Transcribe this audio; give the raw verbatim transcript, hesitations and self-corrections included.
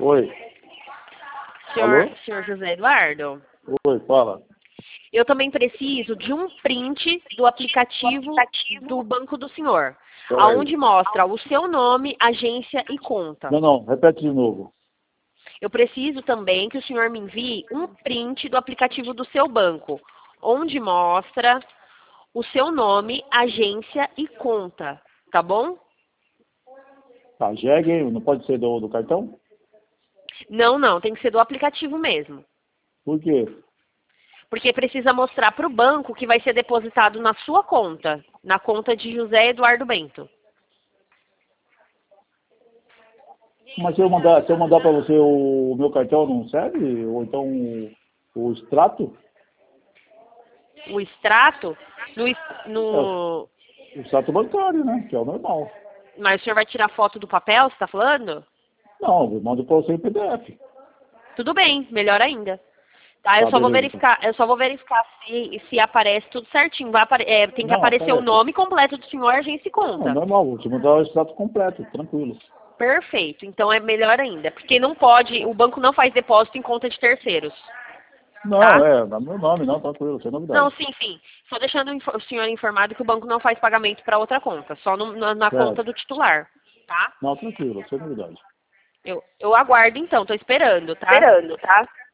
Oi. Senhor, Alô? senhor José Eduardo, Oi, fala. eu também preciso de um print do aplicativo do banco do senhor, Peraí. aonde mostra o seu nome, agência e conta. Não, não, repete de novo. Eu preciso também que o senhor me envie um print do aplicativo do seu banco, onde mostra o seu nome, agência e conta, tá bom? Tá, jegue, não pode ser do, do cartão? Não, não, tem que ser do aplicativo mesmo. Por quê? Porque precisa mostrar para o banco que vai ser depositado na sua conta, na conta de José Eduardo Bento. Mas se eu mandar, se eu mandar para você o, meu cartão não serve? Ou então o, o extrato? O extrato, no, es- É, no... o extrato bancário, né? Que é o normal. Mas o senhor vai tirar foto do papel, você está falando? Não, eu mando para você em P D F. Tudo bem, melhor ainda. Tá, eu Tá, só vou beleza. verificar, eu só vou verificar se, se aparece tudo certinho. Vai apare- é, tem que Não, aparecer o aparece. nome completo do senhor, agência e Não, conta. normal, vou te mandar o extrato completo, tranquilo. Perfeito, então é melhor ainda. Porque não pode, o banco não faz depósito em conta de terceiros. Não, Tá? é, dá meu nome, não, tranquilo, sem novidade. Não, sim, sim. Só deixando o info- o senhor informado que o banco não faz pagamento para outra conta, só no- na, na Certo. conta do titular, tá? Não, tranquilo, sem novidade. Eu, eu aguardo então, tô esperando, tá? Esperando, tá?